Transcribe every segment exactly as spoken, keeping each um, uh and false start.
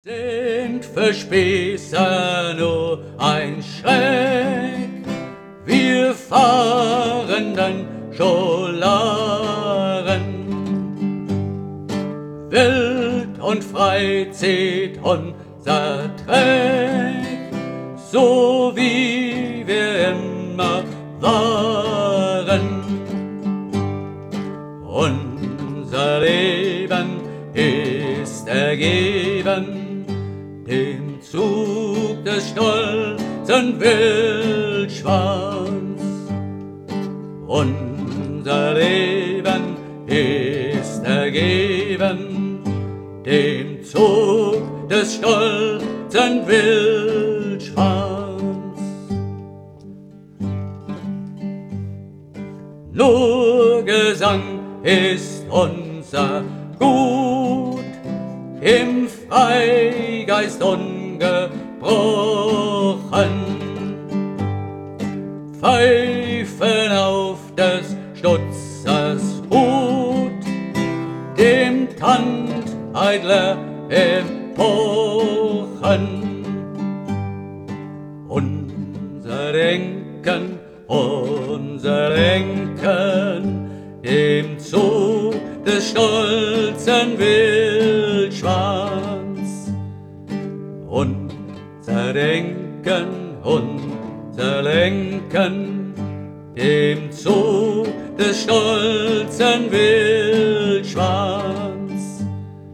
Sind für Spießer nur ein Schreck, wir fahren dann Scholaren. Wild und frei zieht unser Dreck, so wie wir immer waren. Unser Leben ist ergeben dem Zug des stolzen Wildschwans. Unser Leben ist ergeben dem Zug des stolzen Wildschwans. Nur Gesang ist unser Gut, im Freigeist ungebrochen. Pfeifen auf des Stutzers Hut, dem Tand eitler Epochen. Unser Denken, unser Denken, dem Zug des stolzen Wildschwans. Unser Denken, unser Lenken, dem Zug des stolzen Wildschwans.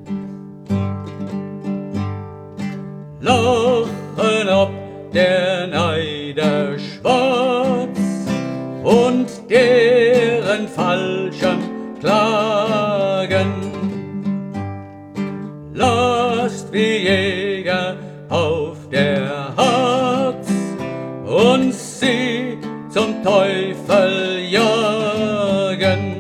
Lachen ob der Neider schwarz und deren falschem Klagen. Lasst wie Jäger auf der Harz uns sie zum Teufel jagen.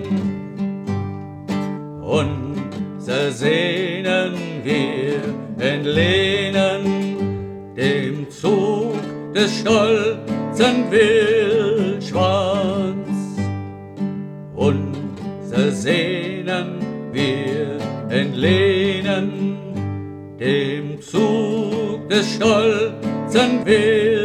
Unser Sehnen wir entlehnen dem Zug des stolzen Wildschwans. Unser Sehnen wir entlehnen dem Zug des stolzen Wildschwans.